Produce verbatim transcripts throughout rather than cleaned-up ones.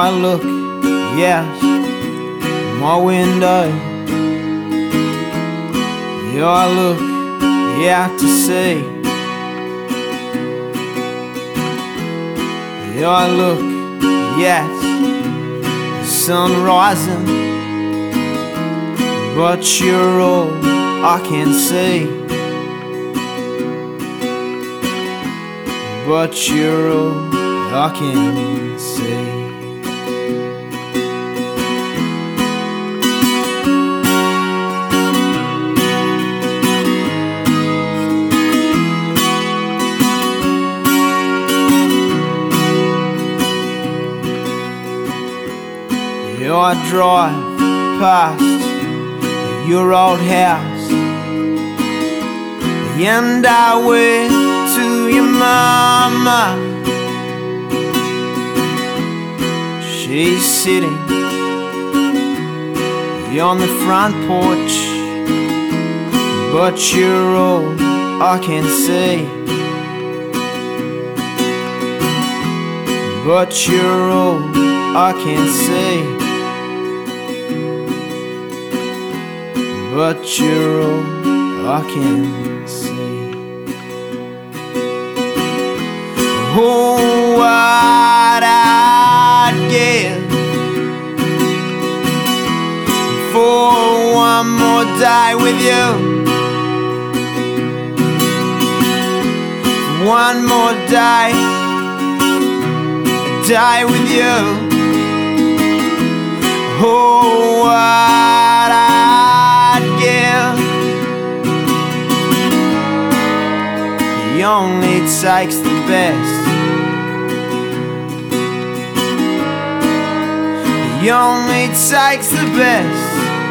I look, yes, my window. You I look, yeah, to see. You I look, yes, the sun rising, but you're all I can see. But you're all I can see. You I drive past your old house, and I went to your mama. She's sitting on the front porch, but you're all I can see. But you're all I can see. But you're all I can see. Oh, what I'd give for one more day with you, one more day, day with you. Oh, what I'd give. He only takes the best. He only takes the best.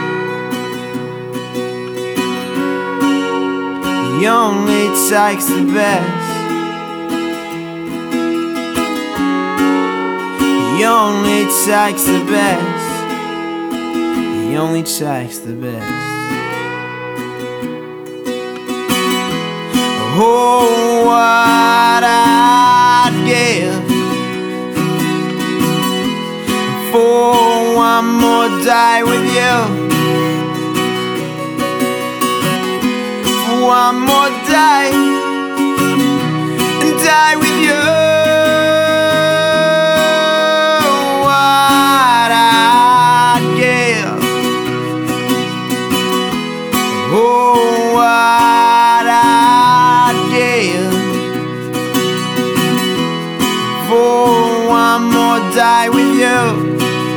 He only takes the best. He only takes the best. He only takes the best. Oh, what I'd give for one more day with you, for one more day, and die with you. What I'd give. Oh, what I'd give for one more day with you,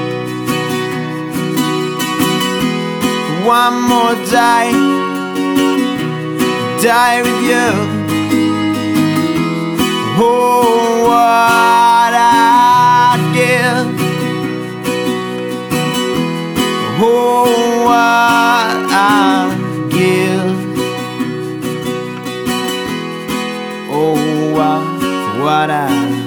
one more day, day with you. Oh, what I'd give. Oh, what I'd give. Oh, what, what I'd